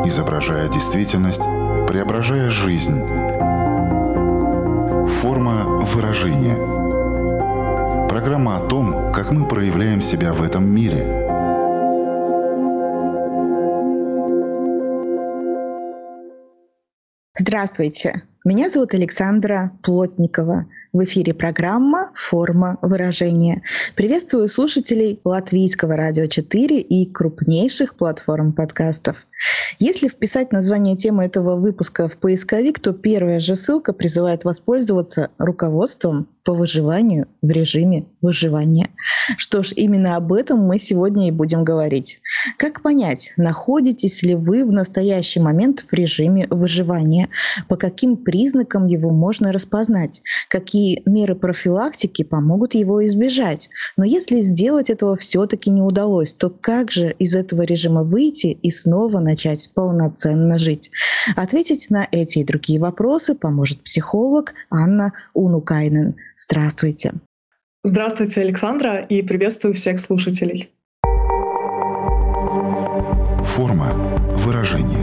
изображая действительность, преображая жизнь. Форма выражения. Программа о том, как мы проявляем себя в этом мире. Здравствуйте, меня зовут Александра Плотникова. В эфире программа «Форма выражения». Приветствую слушателей Латвийского радио 4 и крупнейших платформ подкастов. Если вписать название темы этого выпуска в поисковик, то первая же ссылка призывает воспользоваться руководством по выживанию в режиме выживания. Что ж, именно об этом мы сегодня и будем говорить. Как понять, находитесь ли вы в настоящий момент в режиме выживания? По каким признакам его можно распознать? Какие меры профилактики помогут его избежать? Но если сделать этого все-таки не удалось, то как же из этого режима выйти и снова начать полноценно жить? Ответить на эти и другие вопросы поможет психолог Анна Унукайнен. Здравствуйте. Здравствуйте, Александра, и приветствую всех слушателей. Форма выражения.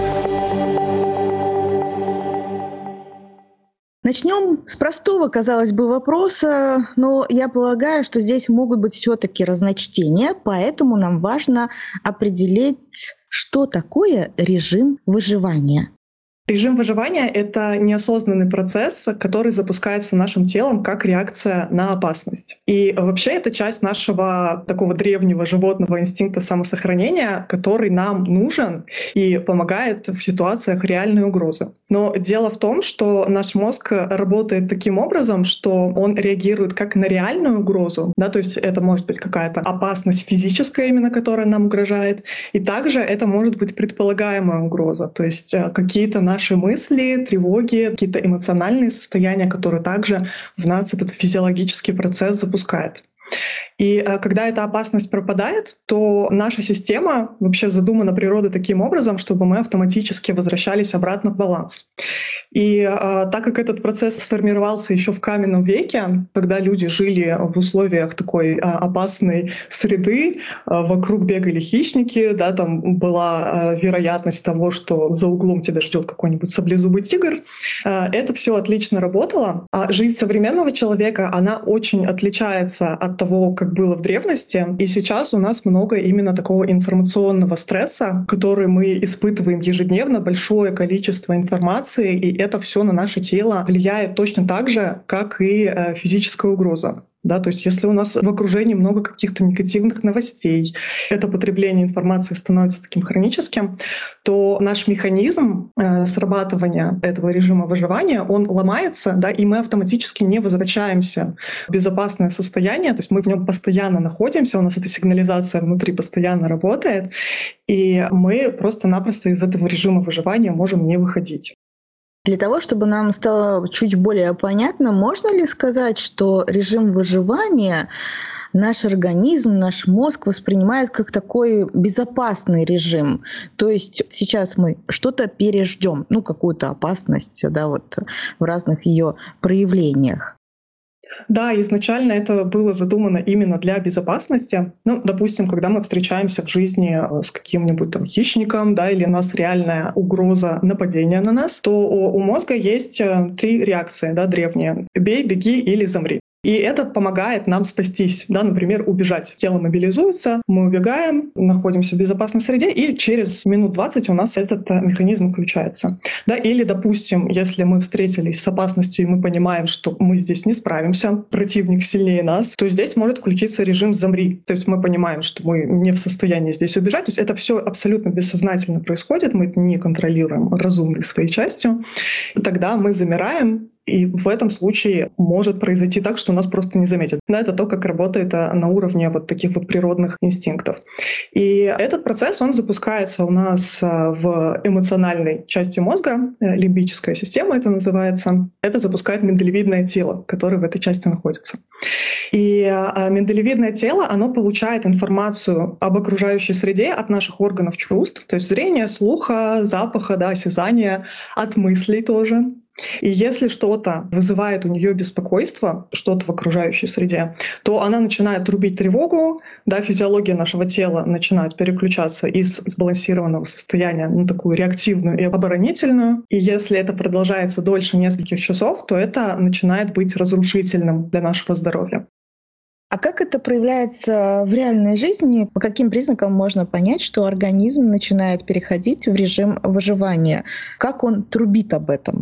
Начнем с простого, казалось бы, вопроса, но я полагаю, что здесь могут быть все-таки разночтения, поэтому нам важно определить, что такое режим выживания. Режим выживания — это неосознанный процесс, который запускается нашим телом как реакция на опасность. И вообще это часть нашего такого древнего животного инстинкта самосохранения, который нам нужен и помогает в ситуациях реальной угрозы. Но дело в том, что наш мозг работает таким образом, что он реагирует как на реальную угрозу, да, то есть это может быть какая-то опасность физическая именно, которая нам угрожает, и также это может быть предполагаемая угроза, то есть какие-то наши мысли, тревоги, какие-то эмоциональные состояния, которые также в нас этот физиологический процесс запускает. И когда эта опасность пропадает, то наша система вообще задумана природой таким образом, чтобы мы автоматически возвращались обратно в баланс. И так как этот процесс сформировался еще в каменном веке, когда люди жили в условиях такой опасной среды, вокруг бегали хищники, да, там была вероятность того, что за углом тебя ждет какой-нибудь саблезубый тигр, это все отлично работало. А жизнь современного человека, она очень отличается от того, как было в древности. И сейчас у нас много именно такого информационного стресса, который мы испытываем ежедневно, большое количество информации, и это все на наше тело влияет точно так же, как и физическая угроза. Да, то есть если у нас в окружении много каких-то негативных новостей, это потребление информации становится таким хроническим, то наш механизм срабатывания этого режима выживания, он ломается, да, и мы автоматически не возвращаемся в безопасное состояние, то есть мы в нем постоянно находимся, у нас эта сигнализация внутри постоянно работает, и мы просто-напросто из этого режима выживания можем не выходить. Для того, чтобы нам стало чуть более понятно, можно ли сказать, что режим выживания наш организм, наш мозг воспринимает как такой безопасный режим? То есть сейчас мы что-то переждем, какую-то опасность, да, вот в разных ее проявлениях. Да, изначально это было задумано именно для безопасности. Допустим, когда мы встречаемся в жизни с каким-нибудь там хищником, да, или у нас реальная угроза нападения на нас, то у мозга есть 3 реакции, да, древние: бей, беги или замри. И это помогает нам спастись, да, например, убежать. Тело мобилизуется, мы убегаем, находимся в безопасной среде, и через минут 20 у нас этот механизм включается. Да, или, допустим, если мы встретились с опасностью, и мы понимаем, что мы здесь не справимся, противник сильнее нас, то здесь может включиться режим «замри». То есть мы понимаем, что мы не в состоянии здесь убежать. То есть это все абсолютно бессознательно происходит, мы это не контролируем разумной своей частью. И тогда мы замираем, и в этом случае может произойти так, что нас просто не заметят. Да, это то, как работает на уровне вот таких вот природных инстинктов. И этот процесс, он запускается у нас в эмоциональной части мозга, лимбическая система это называется. Это запускает миндалевидное тело, которое в этой части находится. И миндалевидное тело, оно получает информацию об окружающей среде от наших органов чувств, то есть зрения, слуха, запаха, да, осязания, от мыслей тоже. И если что-то вызывает у нее беспокойство, что-то в окружающей среде, то она начинает трубить тревогу, да, физиология нашего тела начинает переключаться из сбалансированного состояния на такую реактивную и оборонительную. И если это продолжается дольше нескольких часов, то это начинает быть разрушительным для нашего здоровья. А как это проявляется в реальной жизни? По каким признакам можно понять, что организм начинает переходить в режим выживания? Как он трубит об этом?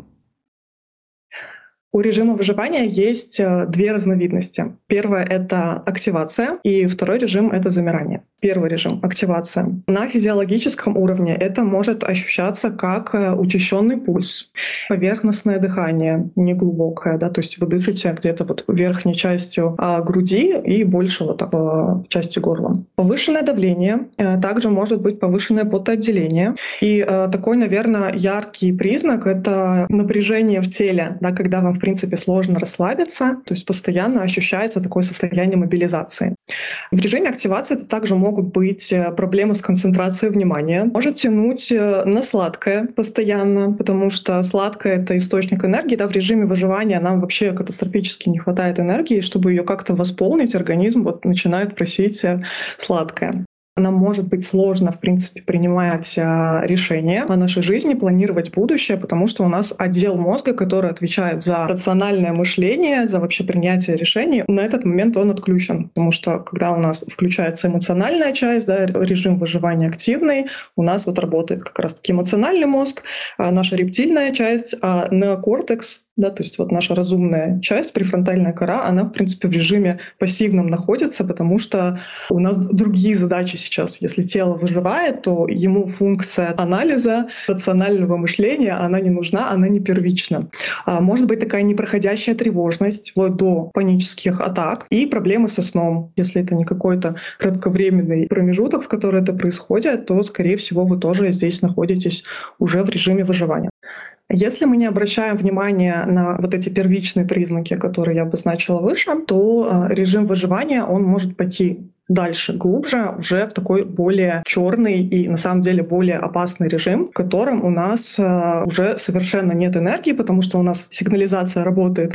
У режима выживания есть две разновидности. Первая — это активация, и второй режим — это замирание. Первый режим — активация. На физиологическом уровне это может ощущаться как учащенный пульс, поверхностное дыхание, неглубокое, да, то есть вы дышите где-то вот верхней частью груди и больше вот в части горла. Повышенное давление, также может быть повышенное потоотделение. И такой, наверное, яркий признак — это напряжение в теле, да, когда вам в принципе сложно расслабиться, то есть постоянно ощущается такое состояние мобилизации. В режиме активации это также могут быть проблемы с концентрацией внимания. Может тянуть на сладкое постоянно, потому что сладкое — это источник энергии. Да, в режиме выживания нам вообще катастрофически не хватает энергии, чтобы ее как-то восполнить, организм вот начинает просить сладкое. Нам может быть сложно, в принципе, принимать решения о нашей жизни, планировать будущее, потому что у нас отдел мозга, который отвечает за рациональное мышление, за вообще принятие решений, на этот момент он отключен. Потому что когда у нас включается эмоциональная часть, да, режим выживания активный, у нас вот работает как раз-таки эмоциональный мозг, наша рептильная часть, неокортекс, да, то есть вот наша разумная часть, префронтальная кора, она, в принципе, в режиме пассивном находится, потому что у нас другие задачи сейчас. Если тело выживает, то ему функция анализа, рационального мышления, она не нужна, она не первична. Может быть такая непроходящая тревожность, вплоть до панических атак и проблемы со сном. Если это не какой-то кратковременный промежуток, в который это происходит, то, скорее всего, вы тоже здесь находитесь уже в режиме выживания. Если мы не обращаем внимания на вот эти первичные признаки, которые я обозначила выше, то режим выживания, он может пойти дальше, глубже, уже в такой более черный и на самом деле более опасный режим, в котором у нас уже совершенно нет энергии, потому что у нас сигнализация работает,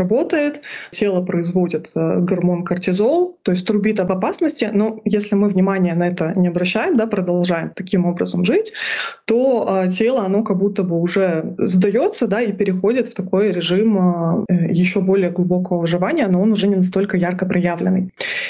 тело производит гормон кортизол, то есть трубит об опасности, но если мы внимание на это не обращаем, да, продолжаем таким образом жить, то тело, оно как будто бы уже сдается, да, и переходит в такой режим еще более глубокого выживания, но он уже не настолько ярко проявленный.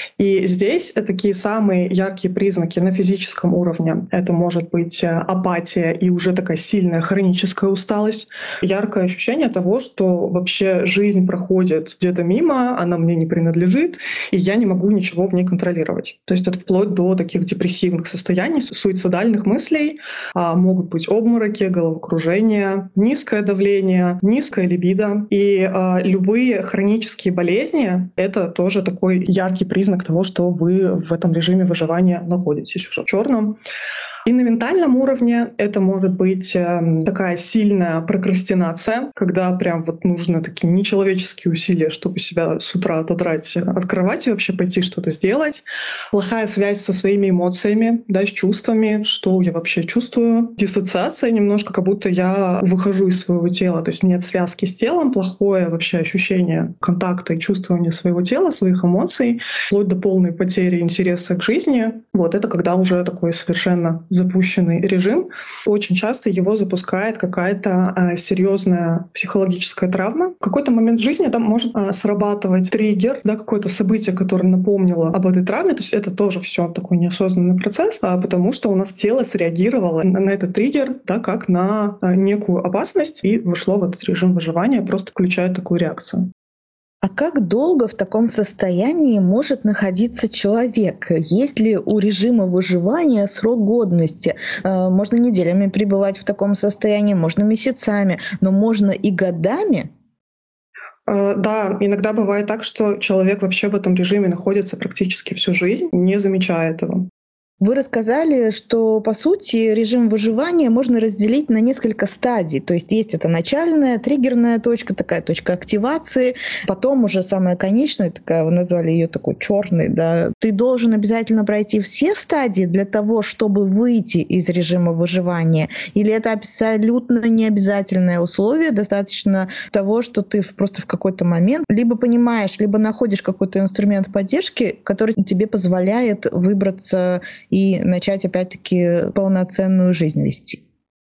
И здесь такие самые яркие признаки на физическом уровне. Это может быть апатия и уже такая сильная хроническая усталость. Яркое ощущение того, что вообще жизнь проходит где-то мимо, она мне не принадлежит, и я не могу ничего в ней контролировать. То есть это вплоть до таких депрессивных состояний, суицидальных мыслей. Могут быть обмороки, головокружение, низкое давление, низкая либидо. И любые хронические болезни — это тоже такой яркий признак того, что вы в этом режиме выживания находитесь уже в черном. И на ментальном уровне это может быть такая сильная прокрастинация, когда прям вот нужно такие нечеловеческие усилия, чтобы себя с утра отодрать от кровати, вообще пойти что-то сделать. Плохая связь со своими эмоциями, да, с чувствами, что я вообще чувствую. Диссоциация немножко, как будто я выхожу из своего тела, то есть нет связки с телом, плохое вообще ощущение контакта и чувствования своего тела, своих эмоций, вплоть до полной потери интереса к жизни. Вот это когда уже такой совершенно запущенный режим. Очень часто его запускает какая-то серьезная психологическая травма. В какой-то момент жизни там может срабатывать триггер, да, какое-то событие, которое напомнило об этой травме. То есть это тоже все такой неосознанный процесс, потому что у нас тело среагировало на этот триггер, да, как на некую опасность и вошло в этот режим выживания, просто включая такую реакцию. А как долго в таком состоянии может находиться человек? Есть ли у режима выживания срок годности? Можно неделями пребывать в таком состоянии, можно месяцами, но можно и годами? Да, иногда бывает так, что человек вообще в этом режиме находится практически всю жизнь, не замечая этого. Вы рассказали, что, по сути, режим выживания можно разделить на несколько стадий. То есть это начальная, триггерная точка, такая точка активации, потом уже самая конечная, такая, вы назвали ее такой черной, да. Ты должен обязательно пройти все стадии для того, чтобы выйти из режима выживания? Или это абсолютно необязательное условие, достаточно того, что ты просто в какой-то момент либо понимаешь, либо находишь какой-то инструмент поддержки, который тебе позволяет выбраться и начать, опять-таки, полноценную жизнь вести?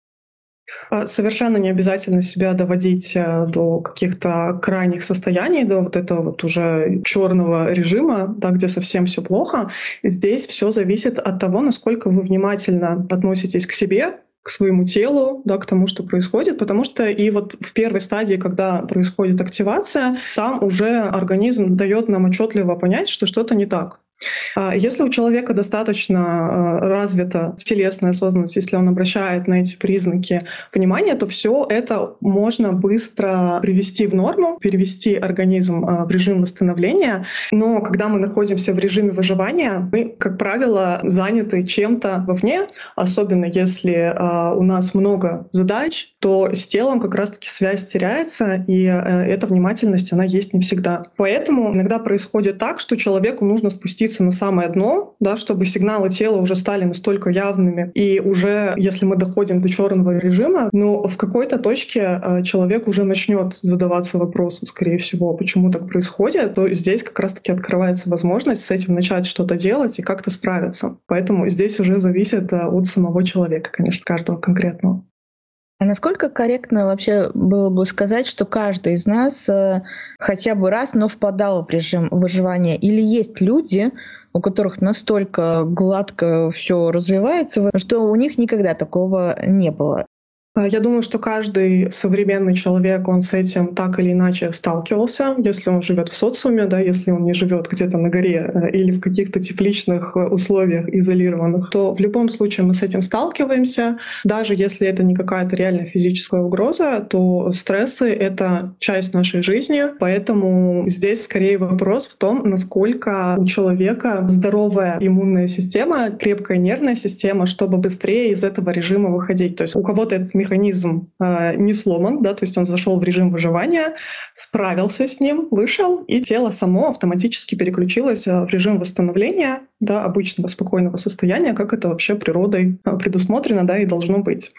Совершенно не обязательно себя доводить до каких-то крайних состояний, до вот этого вот уже черного режима, да, где совсем все плохо. Здесь все зависит от того, насколько вы внимательно относитесь к себе, к своему телу, да, к тому, что происходит, потому что и вот в первой стадии, когда происходит активация, там уже организм дает нам отчетливо понять, что что-то не так. Если у человека достаточно развита телесная осознанность, если он обращает на эти признаки внимание, то все это можно быстро привести в норму, перевести организм в режим восстановления. Но когда мы находимся в режиме выживания, мы, как правило, заняты чем-то вовне, особенно если у нас много задач, то с телом как раз-таки связь теряется, и эта внимательность, она есть не всегда. Поэтому иногда происходит так, что человеку нужно спуститься на самое дно, да, чтобы сигналы тела уже стали настолько явными. И уже, если мы доходим до черного режима, в какой-то точке человек уже начнет задаваться вопросом, скорее всего, почему так происходит, то здесь как раз-таки открывается возможность с этим начать что-то делать и как-то справиться. Поэтому здесь уже зависит от самого человека, конечно, каждого конкретного. А насколько корректно вообще было бы сказать, что каждый из нас хотя бы раз, но впадал в режим выживания? Или есть люди, у которых настолько гладко все развивается, что у них никогда такого не было? Я думаю, что каждый современный человек, он с этим так или иначе сталкивался, если он живет в социуме, да, если он не живет где-то на горе или в каких-то тепличных условиях изолированных, то в любом случае мы с этим сталкиваемся. Даже если это не какая-то реальная физическая угроза, то стрессы — это часть нашей жизни. Поэтому здесь скорее вопрос в том, насколько у человека здоровая иммунная система, крепкая нервная система, чтобы быстрее из этого режима выходить. То есть у кого-то этот механизм не сломан, да, то есть он зашел в режим выживания, справился с ним, вышел, и тело само автоматически переключилось в режим восстановления, да, обычного спокойного состояния, как это вообще природой предусмотрено, да, и должно быть.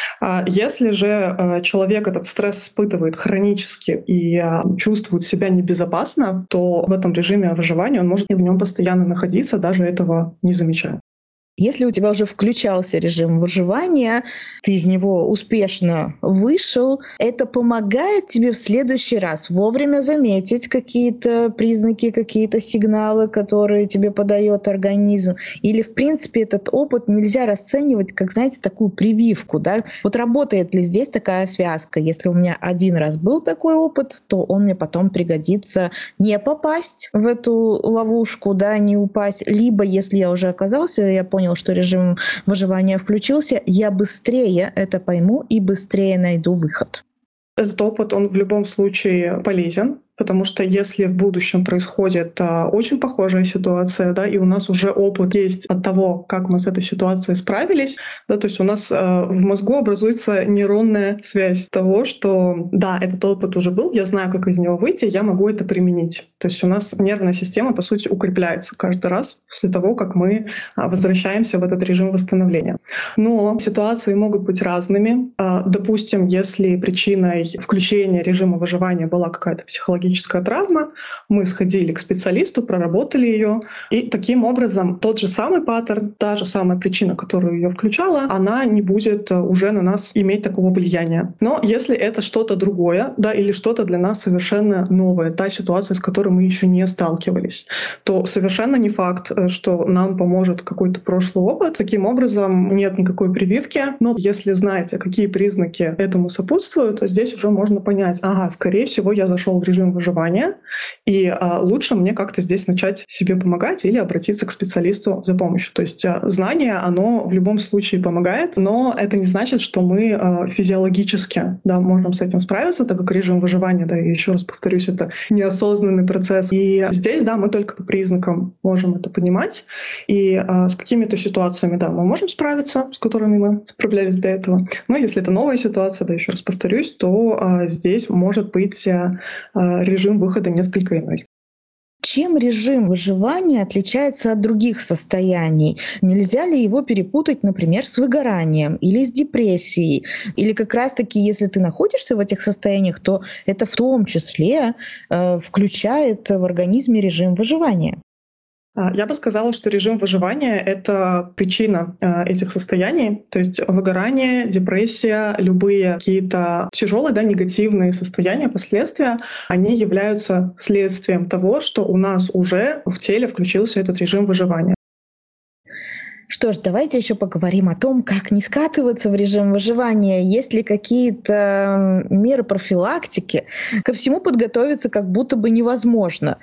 Если же человек этот стресс испытывает хронически и чувствует себя небезопасно, то в этом режиме выживания он может и в нем постоянно находиться, даже этого не замечая. Если у тебя уже включался режим выживания, ты из него успешно вышел, это помогает тебе в следующий раз вовремя заметить какие-то признаки, какие-то сигналы, которые тебе подает организм? Или, в принципе, этот опыт нельзя расценивать как, знаете, такую прививку, да? Вот работает ли здесь такая связка? Если у меня один раз был такой опыт, то он мне потом пригодится не попасть в эту ловушку, да, не упасть. Либо, если я уже оказался, я понял, что режим выживания включился, я быстрее это пойму и быстрее найду выход. Этот опыт, он в любом случае полезен, потому что если в будущем происходит очень похожая ситуация, да, и у нас уже опыт есть от того, как мы с этой ситуацией справились, да, то есть у нас в мозгу образуется нейронная связь того, что да, этот опыт уже был, я знаю, как из него выйти, я могу это применить. То есть у нас нервная система, по сути, укрепляется каждый раз после того, как мы возвращаемся в этот режим восстановления. Но ситуации могут быть разными. Допустим, если причиной включения режима выживания была какая-то психологическая травма, мы сходили к специалисту, проработали ее, и таким образом тот же самый паттерн, та же самая причина, которая ее включала, она не будет уже на нас иметь такого влияния. Но если это что-то другое, да, или что-то для нас совершенно новое, та ситуация, с которой мы еще не сталкивались, то совершенно не факт, что нам поможет какой-то прошлый опыт. Таким образом, нет никакой прививки, но если знаете, какие признаки этому сопутствуют, то здесь уже можно понять, ага, скорее всего, я зашел в режим выживания, и лучше мне как-то здесь начать себе помогать или обратиться к специалисту за помощью. То есть знание, оно в любом случае помогает, но это не значит, что мы физиологически, да, можем с этим справиться, так как режим выживания, да, и еще раз повторюсь, это неосознанный процесс. И здесь, да, мы только по признакам можем это понимать. И с какими-то ситуациями, да, мы можем справиться, с которыми мы справлялись до этого. Но если это новая ситуация, да, еще раз повторюсь, то здесь может быть режим выхода несколько иной. Чем режим выживания отличается от других состояний? Нельзя ли его перепутать, например, с выгоранием или с депрессией? Или как раз-таки, если ты находишься в этих состояниях, то это в том числе включает в организме режим выживания? Я бы сказала, что режим выживания — это причина этих состояний. То есть выгорание, депрессия, любые какие-то тяжелые, да, негативные состояния, последствия, они являются следствием того, что у нас уже в теле включился этот режим выживания. Что ж, давайте еще поговорим о том, как не скатываться в режим выживания. Есть ли какие-то меры профилактики? Ко всему подготовиться как будто бы невозможно.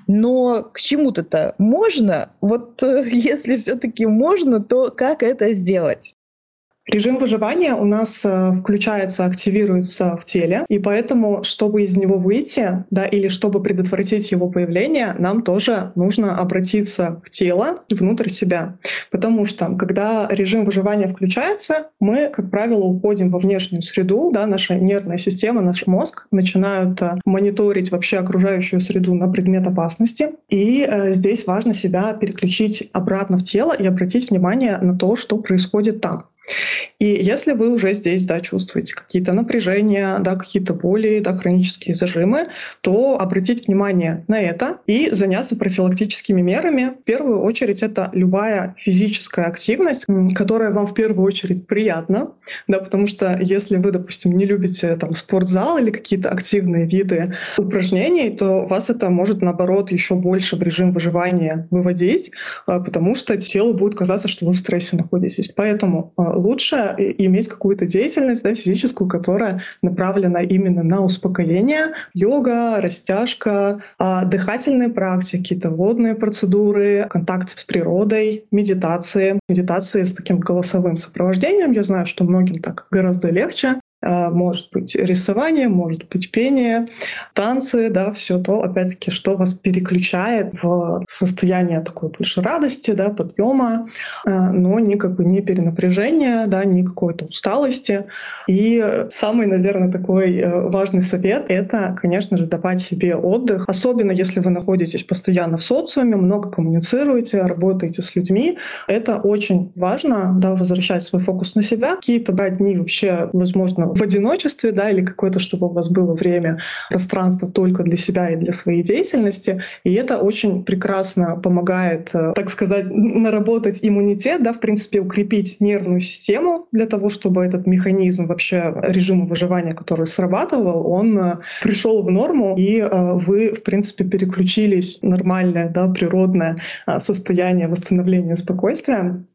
Но к чему-то можно. Вот если все-таки можно, то как это сделать? Режим выживания у нас включается, активируется в теле, и поэтому, чтобы из него выйти, да, или чтобы предотвратить его появление, нам тоже нужно обратиться в тело, внутрь себя. Потому что, когда режим выживания включается, мы, как правило, уходим во внешнюю среду, да, наша нервная система, наш мозг начинают мониторить вообще окружающую среду на предмет опасности. И здесь важно себя переключить обратно в тело и обратить внимание на то, что происходит там. И если вы уже здесь, да, чувствуете какие-то напряжения, да, какие-то боли, да, хронические зажимы, то обратить внимание на это и заняться профилактическими мерами. В первую очередь это любая физическая активность, которая вам в первую очередь приятна, да, потому что если вы, допустим, не любите там спортзал или какие-то активные виды упражнений, то вас это может, наоборот, еще больше в режим выживания выводить, потому что телу будет казаться, что вы в стрессе находитесь. Поэтому лучше иметь какую-то деятельность, да, физическую, которая направлена именно на успокоение. Йога, растяжка, дыхательные практики, какие-то водные процедуры, контакт с природой, медитации. Медитации с таким голосовым сопровождением. Я знаю, что многим так гораздо легче. Может быть рисование, может быть пение, танцы, да, все то, опять-таки, что вас переключает в состояние такой больше радости, да, подъема, но не перенапряжения, да, не какой-то усталости. И самый, наверное, такой важный совет — это, конечно же, давать себе отдых, особенно если вы находитесь постоянно в социуме, много коммуницируете, работаете с людьми. Это очень важно, да, возвращать свой фокус на себя. Какие-то дни вообще, возможно, в одиночестве, да, или какое-то, чтобы у вас было время, пространство только для себя и для своей деятельности. И это очень прекрасно помогает, так сказать, наработать иммунитет, да, в принципе, укрепить нервную систему для того, чтобы этот механизм вообще режима выживания, который срабатывал, он пришел в норму, и вы, в принципе, переключились в нормальное, да, природное состояние восстановления спокойствия,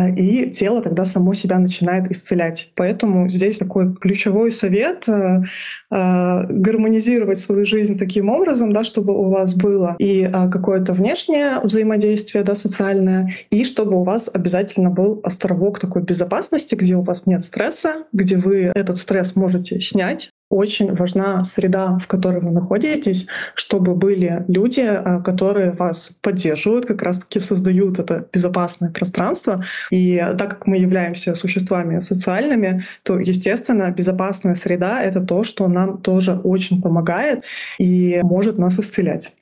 и тело тогда само себя начинает исцелять. Поэтому здесь такой ключевой совет — гармонизировать свою жизнь таким образом, да, чтобы у вас было и какое-то внешнее взаимодействие, да, социальное, и чтобы у вас обязательно был островок такой безопасности, где у вас нет стресса, где вы этот стресс можете снять. Очень важна среда, в которой вы находитесь, чтобы были люди, которые вас поддерживают, как раз-таки создают это безопасное пространство. И так как мы являемся существами социальными, то, естественно, безопасная среда — это то, что нам тоже очень помогает и может нас исцелять.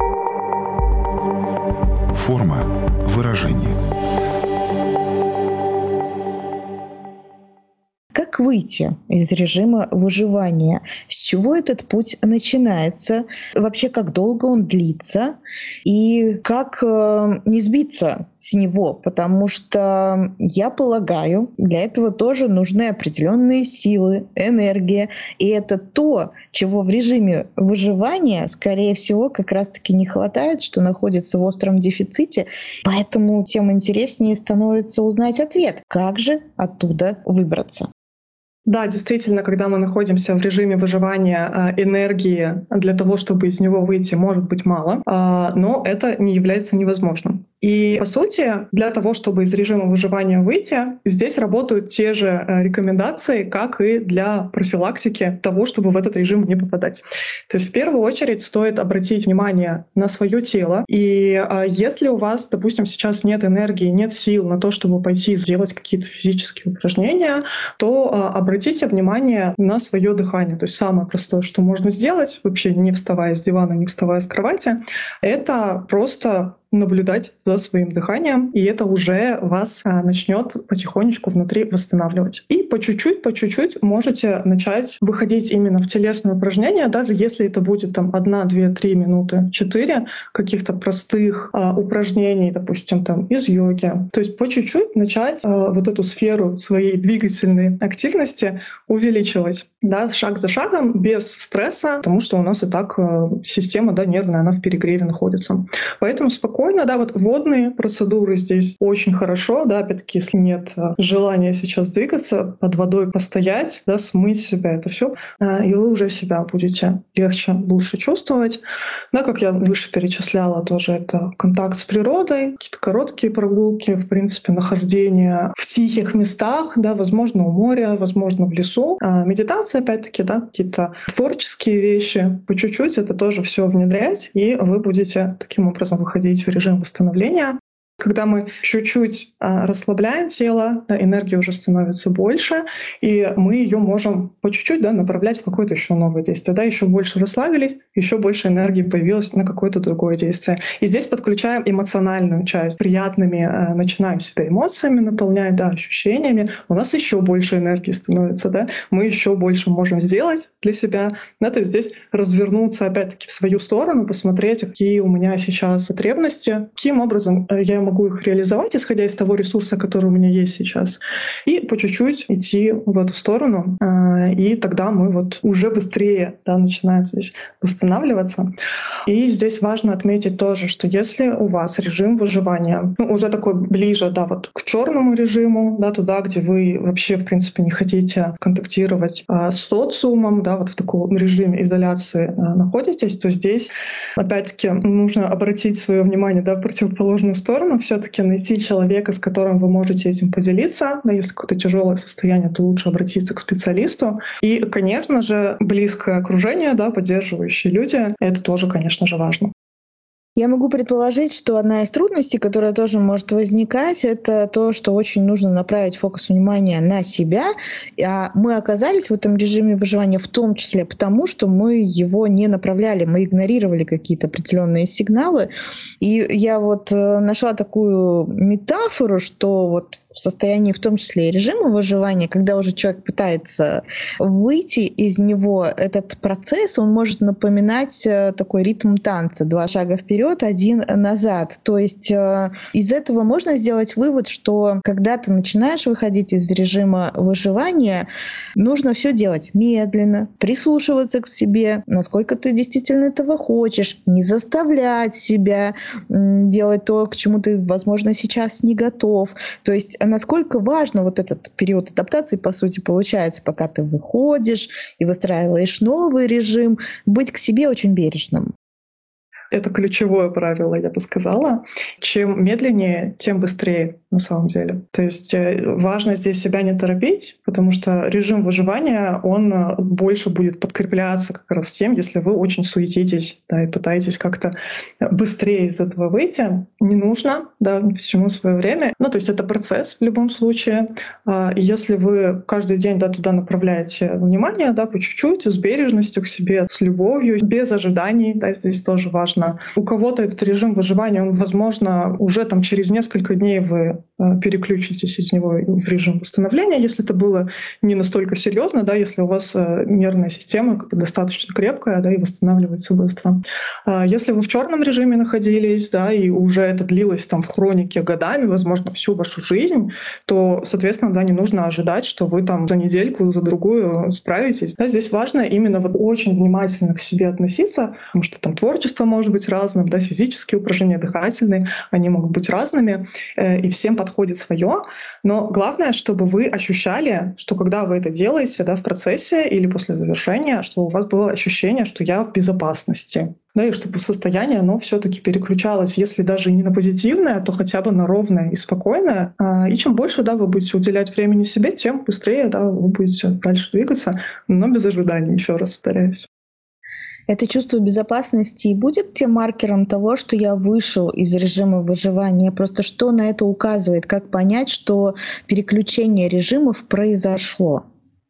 Форма выражения. Как выйти из режима выживания? С чего этот путь начинается? Вообще, как долго он длится? И как не сбиться с него? Потому что, я полагаю, для этого тоже нужны определенные силы, энергия. И это то, чего в режиме выживания, скорее всего, как раз-таки не хватает, что находится в остром дефиците. Поэтому тем интереснее становится узнать ответ. Как же оттуда выбраться? Да, действительно, когда мы находимся в режиме выживания, энергии для того, чтобы из него выйти, может быть мало, но это не является невозможным. И, по сути, для того, чтобы из режима выживания выйти, здесь работают те же рекомендации, как и для профилактики того, чтобы в этот режим не попадать. То есть в первую очередь стоит обратить внимание на свое тело. И если у вас, допустим, сейчас нет энергии, нет сил на то, чтобы пойти сделать какие-то физические упражнения, то обратите внимание на свое дыхание. То есть самое простое, что можно сделать, вообще не вставая с дивана, не вставая с кровати, это просто наблюдать за своим дыханием, и это уже вас начнет потихонечку внутри восстанавливать. И по чуть-чуть можете начать выходить именно в телесные упражнения, даже если это будет там 1, 2, 3 минуты, 4 каких-то простых упражнений, допустим, там из йоги. То есть по чуть-чуть начать вот эту сферу своей двигательной активности увеличивать, да, шаг за шагом, без стресса, потому что у нас и так система, да, нервная, она в перегреве находится. Поэтому спокойно, да, вот водные процедуры здесь очень хорошо, да, опять-таки, если нет желания сейчас двигаться, под водой постоять, да, смыть себя, это все, и вы уже себя будете легче, лучше чувствовать. Да, как я выше перечисляла, тоже это контакт с природой, какие-то короткие прогулки, в принципе, нахождение в тихих местах, да, возможно, у моря, возможно, в лесу. Медитация, опять-таки, да, какие-то творческие вещи, по чуть-чуть это тоже все внедрять, и вы будете таким образом выходить в режим восстановления. Когда мы чуть-чуть расслабляем тело, да, энергии уже становится больше, и мы ее можем по чуть-чуть, да, направлять в какое-то еще новое действие. Да, еще больше расслабились, еще больше энергии появилось на какое-то другое действие. И здесь подключаем эмоциональную часть. Приятными начинаем себя эмоциями наполнять, да, ощущениями. У нас еще больше энергии становится, да, мы еще больше можем сделать для себя. Да, то есть здесь развернуться опять-таки в свою сторону, посмотреть, какие у меня сейчас потребности, каким образом я могу их реализовать, исходя из того ресурса, который у меня есть сейчас, и по чуть-чуть идти в эту сторону, и тогда мы вот уже быстрее, да, начинаем здесь восстанавливаться. И здесь важно отметить тоже, что если у вас режим выживания, ну, уже такой ближе, да, вот к черному режиму, да, туда, где вы вообще, в принципе, не хотите контактировать с социумом, да, вот в таком режиме изоляции находитесь, то здесь, опять-таки, нужно обратить свое внимание, да, в противоположную сторону, все-таки найти человека, с которым вы можете этим поделиться. Да, если какое-то тяжелое состояние, то лучше обратиться к специалисту. И, конечно же, близкое окружение, да, поддерживающие люди, это тоже, конечно же, важно. Я могу предположить, что одна из трудностей, которая тоже может возникать, это то, что очень нужно направить фокус внимания на себя. А мы оказались в этом режиме выживания в том числе потому, что мы его не направляли, мы игнорировали какие-то определенные сигналы. И я вот нашла такую метафору, что вот в состоянии в том числе и режима выживания, когда уже человек пытается выйти из него, этот процесс, он может напоминать такой ритм танца. 2 шага вперед, 1 назад. То есть из этого можно сделать вывод, что когда ты начинаешь выходить из режима выживания, нужно все делать медленно, прислушиваться к себе, насколько ты действительно этого хочешь, не заставлять себя делать то, к чему ты, возможно, сейчас не готов. То есть насколько важно вот этот период адаптации, по сути, получается, пока ты выходишь и выстраиваешь новый режим, быть к себе очень бережным. Это ключевое правило, я бы сказала. Чем медленнее, тем быстрее на самом деле. То есть важно здесь себя не торопить, потому что режим выживания, он больше будет подкрепляться как раз тем, если вы очень суетитесь, да, и пытаетесь как-то быстрее из этого выйти. Не нужно, да, всему свое время. Ну, то есть это процесс в любом случае. И если вы каждый день, да, туда направляете внимание, да, по чуть-чуть, с бережностью к себе, с любовью, без ожиданий, да, здесь тоже важно. У кого-то этот режим выживания, он, возможно, уже там через несколько дней вы переключитесь из него в режим восстановления, если это было не настолько серьезно, да, если у вас нервная система достаточно крепкая, да, и восстанавливается быстро. Если вы в черном режиме находились, да, и уже это длилось там в хронике годами, возможно, всю вашу жизнь, то, соответственно, да, не нужно ожидать, что вы там за недельку, за другую справитесь. Да, здесь важно именно вот очень внимательно к себе относиться, потому что там творчество может быть разным, да, физические упражнения, дыхательные, они могут быть разными, и всем подходить отходит свое, но главное, чтобы вы ощущали, что когда вы это делаете, да, в процессе или после завершения, что у вас было ощущение, что я в безопасности. Да, и чтобы состояние, оно все-таки переключалось, если даже не на позитивное, то хотя бы на ровное и спокойное. И чем больше, да, вы будете уделять времени себе, тем быстрее, да, вы будете дальше двигаться, но без ожиданий, еще раз повторяюсь. Это чувство безопасности и будет тем маркером того, что я вышел из режима выживания? Просто что на это указывает? Как понять, что переключение режимов произошло?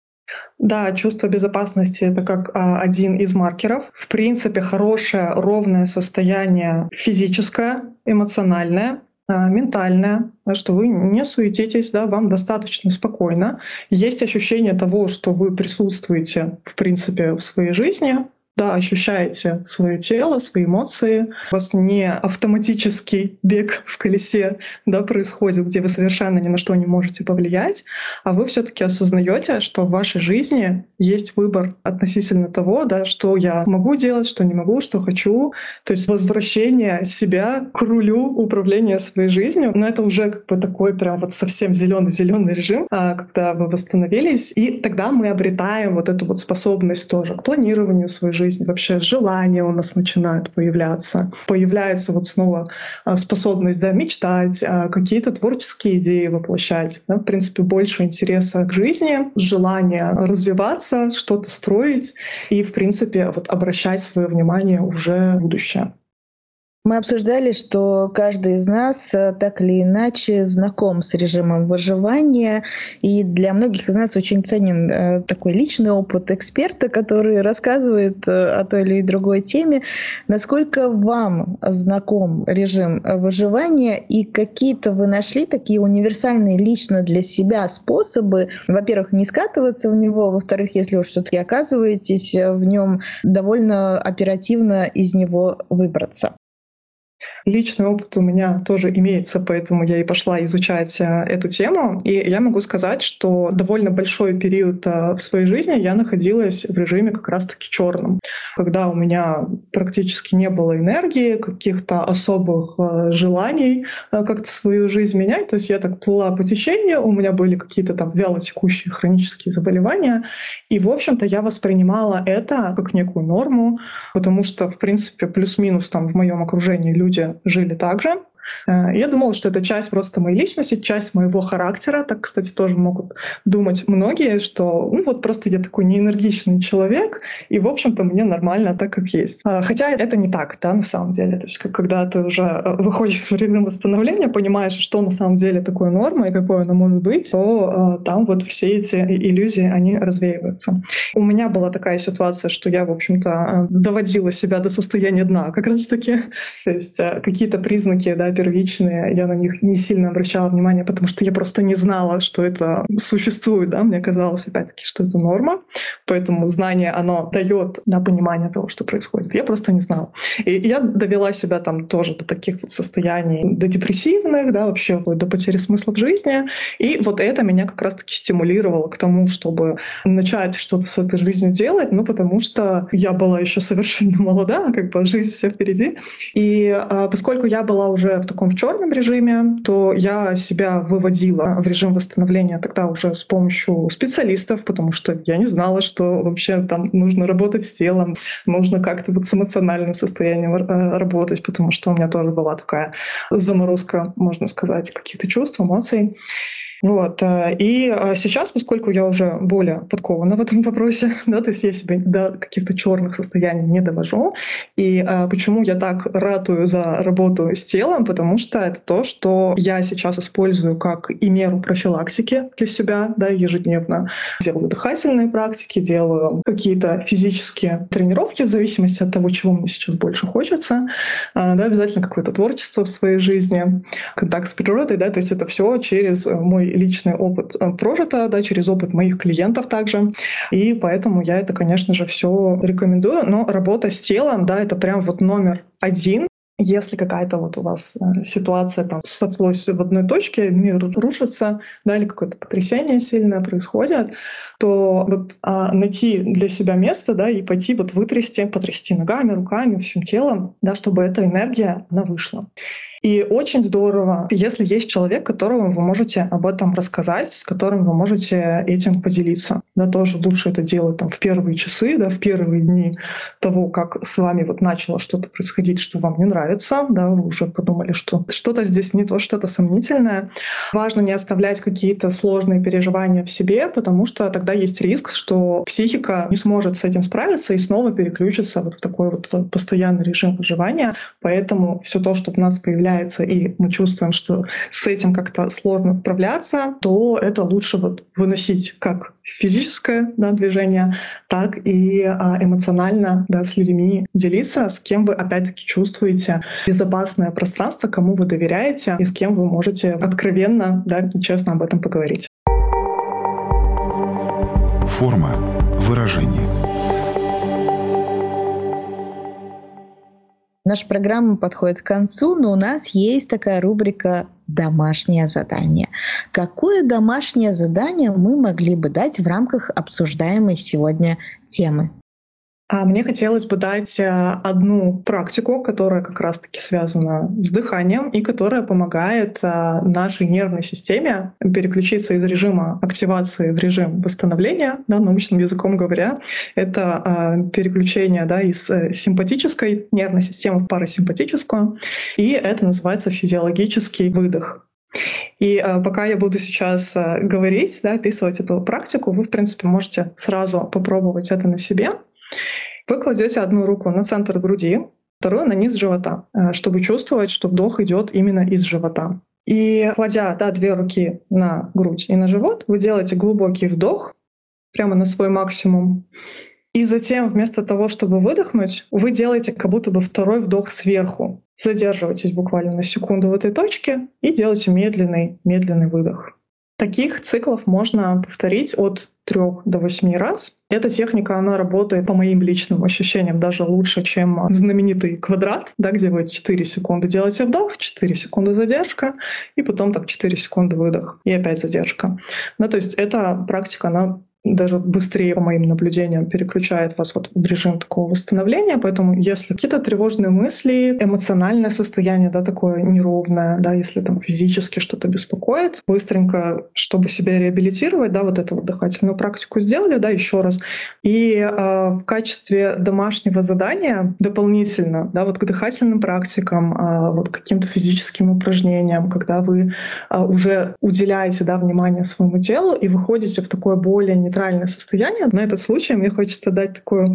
Да, чувство безопасности — это как один из маркеров. В принципе, хорошее, ровное состояние физическое, эмоциональное, ментальное, что вы не суетитесь, да, вам достаточно спокойно. Есть ощущение того, что вы присутствуете, в принципе, в своей жизни, да, ощущаете свое тело, свои эмоции. У вас не автоматический бег в колесе, да, происходит, где вы совершенно ни на что не можете повлиять, а вы все-таки осознаете, что в вашей жизни есть выбор относительно того, да, что я могу делать, что не могу, что хочу. То есть возвращение себя к рулю управления своей жизнью. Но это уже как бы такой прям вот совсем зеленый режим, когда вы восстановились. И тогда мы обретаем вот эту вот способность тоже к планированию своей жизни. Вообще желания у нас начинают появляться. Появляется вот снова способность, да, мечтать, какие-то творческие идеи воплощать. Да, в принципе, больше интереса к жизни, желание развиваться, что-то строить и, в принципе, вот обращать свое внимание уже в будущее. Мы обсуждали, что каждый из нас так или иначе знаком с режимом выживания, и для многих из нас очень ценен такой личный опыт эксперта, который рассказывает о той или другой теме. Насколько вам знаком режим выживания, и какие-то вы нашли такие универсальные лично для себя способы, во-первых, не скатываться в него, во-вторых, если уж все-таки оказываетесь в нем, довольно оперативно из него выбраться? Личный опыт у меня тоже имеется, поэтому я и пошла изучать эту тему. И я могу сказать, что довольно большой период в своей жизни я находилась в режиме как раз-таки черном, когда у меня практически не было энергии, каких-то особых желаний как-то свою жизнь менять. То есть я так плыла по течению, у меня были какие-то там вялотекущие хронические заболевания. И, в общем-то, я воспринимала это как некую норму, потому что, в принципе, плюс-минус там в моем окружении люди жили так же. Я думала, что это часть просто моей личности, часть моего характера. Так, кстати, тоже могут думать многие, что вот просто я такой неэнергичный человек, и, в общем-то, мне нормально так, как есть. Хотя это не так, да, на самом деле. То есть когда ты уже выходишь в режим восстановления, понимаешь, что на самом деле такое норма и какое оно может быть, то там вот все эти иллюзии, они развеиваются. У меня была такая ситуация, что я, в общем-то, доводила себя до состояния дна как раз-таки. То есть какие-то признаки, да, первичные, я на них не сильно обращала внимание, потому что я просто не знала, что это существует. Да? Мне казалось, опять-таки, что это норма. Поэтому знание, оно дает, да, понимание того, что происходит. Я просто не знала. И я довела себя там тоже до таких вот состояний, до депрессивных, да, вообще до потери смысла в жизни. И вот это меня как раз-таки стимулировало к тому, чтобы начать что-то с этой жизнью делать, потому что я была еще совершенно молода, как бы жизнь вся впереди. И поскольку я была уже в черном режиме, то я себя выводила в режим восстановления тогда уже с помощью специалистов, потому что я не знала, что вообще там нужно работать с телом, нужно как-то вот с эмоциональным состоянием работать, потому что у меня тоже была такая заморозка, можно сказать, каких-то чувств, эмоций. Вот. И сейчас, поскольку я уже более подкована в этом вопросе, да, то есть я себя до каких-то черных состояний не довожу. И почему я так ратую за работу с телом? Потому что это то, что я сейчас использую как и меру профилактики для себя, да, ежедневно. Делаю дыхательные практики, делаю какие-то физические тренировки в зависимости от того, чего мне сейчас больше хочется. Да, обязательно какое-то творчество в своей жизни, контакт с природой, да, то есть это все через мой личный опыт прожито, да, через опыт моих клиентов также. И поэтому я это, конечно же, все рекомендую. Но работа с телом, да, это прям вот номер один. Если какая-то вот у вас ситуация там сошлась в одной точке, мир рушится, да, или какое-то потрясение сильное происходит, то вот найти для себя место, да, и пойти вот потрясти ногами, руками, всем телом, да, чтобы эта энергия, она вышла. И очень здорово, если есть человек, которому вы можете об этом рассказать, с которым вы можете этим поделиться. Да, тоже лучше это делать там, в первые часы, да, в первые дни того, как с вами вот начало что-то происходить, что вам не нравится, да, вы уже подумали, что что-то здесь не то, что-то сомнительное. Важно не оставлять какие-то сложные переживания в себе, потому что тогда есть риск, что психика не сможет с этим справиться и снова переключится вот в такой вот постоянный режим выживания. Поэтому все то, что в нас появляется, и мы чувствуем, что с этим как-то сложно справляться, то это лучше вот выносить как физическое, да, движение, так и эмоционально, да, с людьми делиться, с кем вы опять-таки чувствуете безопасное пространство, кому вы доверяете и с кем вы можете откровенно, да, и честно об этом поговорить. Форма выражения. Наша программа подходит к концу, но у нас есть такая рубрика «Домашнее задание». Какое домашнее задание мы могли бы дать в рамках обсуждаемой сегодня темы? Мне хотелось бы дать одну практику, которая как раз-таки связана с дыханием и которая помогает нашей нервной системе переключиться из режима активации в режим восстановления, да, научным языком говоря. Это переключение, да, из симпатической нервной системы в парасимпатическую, и это называется физиологический выдох. И пока я буду сейчас говорить, да, описывать эту практику, вы, в принципе, можете сразу попробовать это на себе. Вы кладете одну руку на центр груди, вторую на низ живота, чтобы чувствовать, что вдох идет именно из живота. И кладя, да, две руки на грудь и на живот, вы делаете глубокий вдох прямо на свой максимум. И затем вместо того, чтобы выдохнуть, вы делаете как будто бы второй вдох сверху. Задерживаетесь буквально на секунду в этой точке и делаете медленный выдох. Таких циклов можно повторить от 3 до 8 раз. Эта техника, она работает, по моим личным ощущениям, даже лучше, чем знаменитый квадрат, да, где вы 4 секунды делаете вдох, 4 секунды задержка, и потом так 4 секунды выдох, и опять задержка. Ну, то есть эта практика, она даже быстрее, по моим наблюдениям, переключает вас вот в режим такого восстановления. Поэтому если какие-то тревожные мысли, эмоциональное состояние, да, такое неровное, да, если там физически что-то беспокоит, быстренько, чтобы себя реабилитировать, да, вот эту вот дыхательную практику сделали, да, еще раз. И в качестве домашнего задания дополнительно, да, вот к дыхательным практикам, вот к каким-то физическим упражнениям, когда вы уже уделяете, да, внимание своему телу и выходите в такое более нейтральное состояние. На этот случай мне хочется дать такое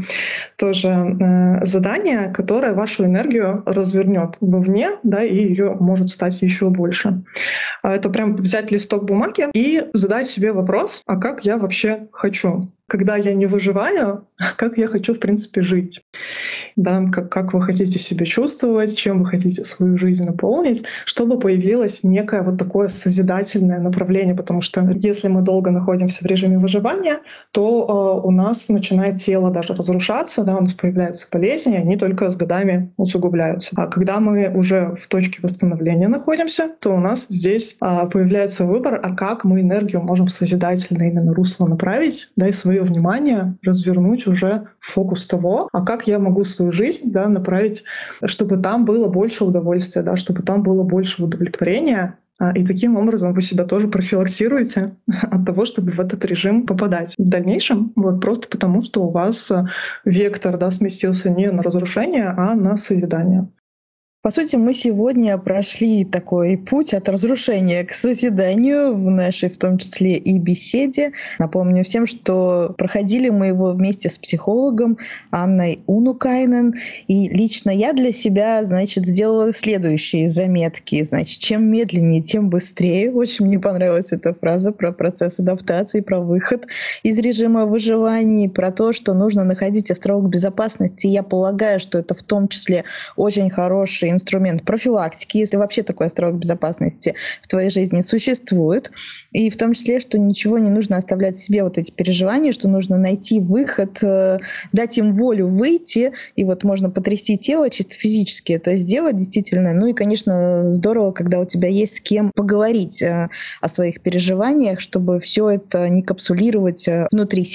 тоже задание, которое вашу энергию развернет вовне, да, и ее может стать еще больше. Это прям взять листок бумаги и задать себе вопрос: а как я вообще хочу? Когда я не выживаю, как я хочу, в принципе, жить? Да, как вы хотите себя чувствовать, чем вы хотите свою жизнь наполнить, чтобы появилось некое вот такое созидательное направление. Потому что если мы долго находимся в режиме выживания, то у нас начинает тело даже разрушаться, да, у нас появляются болезни, они только с годами усугубляются. А когда мы уже в точке восстановления находимся, то у нас здесь появляется выбор, а как мы энергию можем в созидательное именно русло направить, да, и свое внимание развернуть уже в фокус того, а как я могу свою жизнь, да, направить, чтобы там было больше удовольствия, да, чтобы там было больше удовлетворения. И таким образом вы себя тоже профилактируете от того, чтобы в этот режим попадать в дальнейшем, вот просто потому, что у вас вектор, да, сместился не на разрушение, а на созидание. По сути, мы сегодня прошли такой путь от разрушения к созиданию в нашей, в том числе и беседе. Напомню всем, что проходили мы его вместе с психологом Анной Унукайнен. И лично я для себя, значит, сделала следующие заметки. Значит, чем медленнее, тем быстрее. Очень мне понравилась эта фраза про процесс адаптации, про выход из режима выживания, про то, что нужно находить островок безопасности. Я полагаю, что это в том числе очень хороший инструмент профилактики, если вообще такой островок безопасности в твоей жизни существует. И в том числе, что ничего не нужно оставлять себе вот эти переживания, что нужно найти выход, дать им волю выйти. И вот можно потрясти тело чисто физически это сделать действительно. Ну и, конечно, здорово, когда у тебя есть с кем поговорить о своих переживаниях, чтобы все это не капсулировать внутри себя.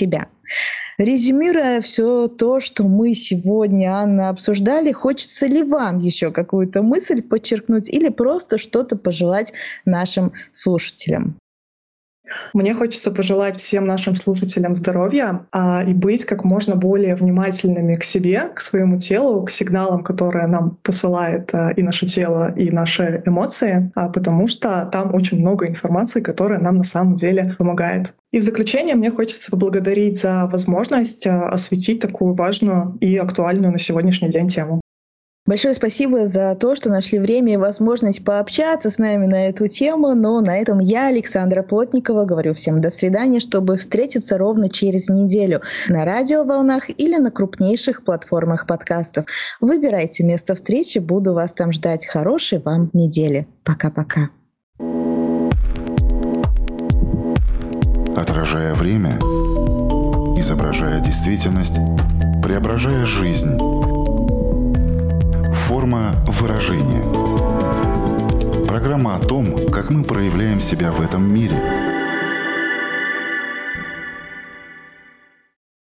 Резюмируя все то, что мы сегодня, Анна, обсуждали, хочется ли вам еще какую-то мысль подчеркнуть или просто что-то пожелать нашим слушателям? Мне хочется пожелать всем нашим слушателям здоровья и быть как можно более внимательными к себе, к своему телу, к сигналам, которые нам посылает и наше тело, и наши эмоции, потому что там очень много информации, которая нам на самом деле помогает. И в заключение мне хочется поблагодарить за возможность осветить такую важную и актуальную на сегодняшний день тему. Большое спасибо за то, что нашли время и возможность пообщаться с нами на эту тему. Но на этом я, Александра Плотникова, говорю всем до свидания, чтобы встретиться ровно через неделю на радиоволнах или на крупнейших платформах подкастов. Выбирайте место встречи, буду вас там ждать. Хорошей вам недели. Пока-пока. Отражая время, изображая действительность, преображая жизнь. Форма выражения. Программа о том, как мы проявляем себя в этом мире –